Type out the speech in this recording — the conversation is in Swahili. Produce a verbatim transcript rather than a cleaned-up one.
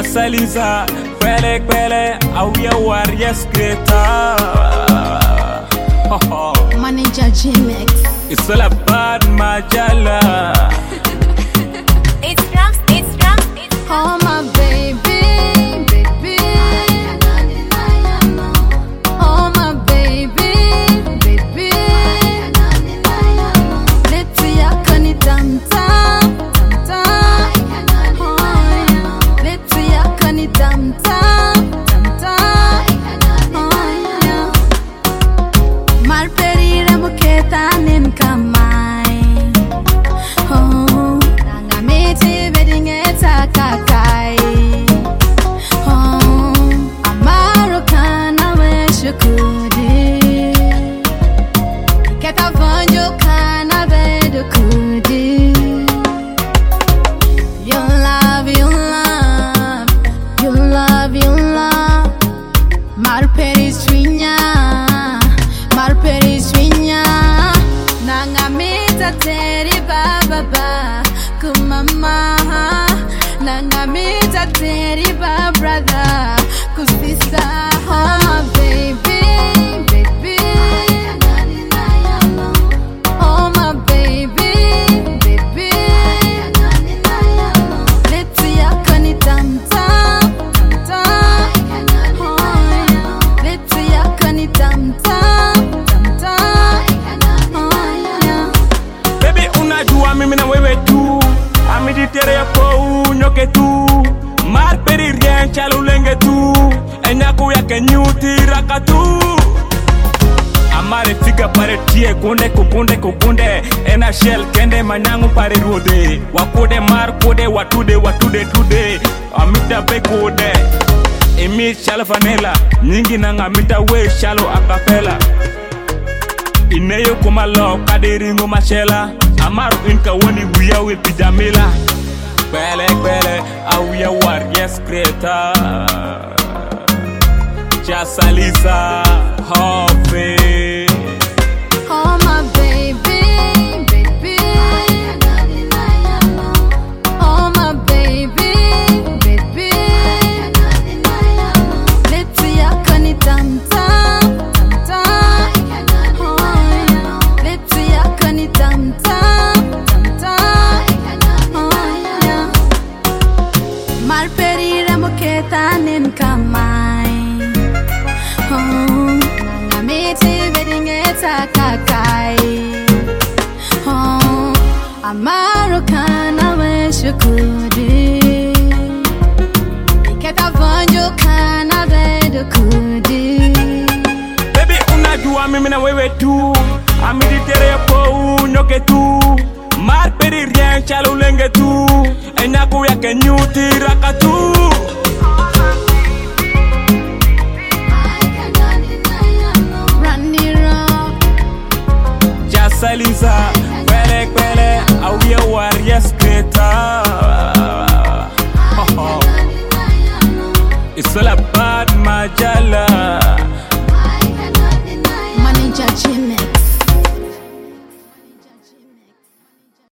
Salisa, Pele Pele, Awia Warriors Creator. Manager G-Mix. It's all about Majala. It's drums, it's drums, it's drums. Oh my baby, baby. Oh my baby, baby. Let's yak on it tam tam tam tam. Oh yeah. Let's yak on it tam tam tam tam. Oh yeah. Malperire muketa nin kamai. Oh, nangamete bedding eta kakai. Oh, amaro kana we shukudi. Keta vanjo kana bedo kudi. You love, you love, you love, you love. Malperi swinya, malperi swinya. Nangamita teri baba ba, kumama. Nangamita teri ba brother, kusisa. Oh my baby, baby. Oh my baby, baby. Let's yak on it tam tam tam tam. Oh yeah. Let's yak on it tam tam tam tam. Oh yeah. Baby, unajua mimi na wewe tu. Amiditerea po nyoke tu. Marperi rien chalulenge tu. Enyaku yake nyuti rakatu. Amare fika pare tie kunde kukunde kukunde. Ena shell kende manyangu pare rode. Wakude mar kude watude watude tude. Amita pe kude. Emi shalo vanilla. Nyingi nanga amita we shalo acapella. Ineyo kumalo kaderingo machela. Amaru inka woni wiya we pijamila. Pele pele Awia Warriors Creator. Salisa, Hope. Oh my baby, baby. Oh my baby, baby. Let's yak on it tam tam tam tam. Oh yeah. Let's yak on it tam tam tam tam. Oh yeah. Malperire muketa nin kamai. Oh, nangamete bedding eta kakai. Oh, amaro kana we shukudi. Iketa vanjo kana bedo kudi. Baby, unajua mimi na wewe tu. Amiditerea po nyoke tu. Marperi rien chalulenge tu. Enyaku yake nyuti rakatu.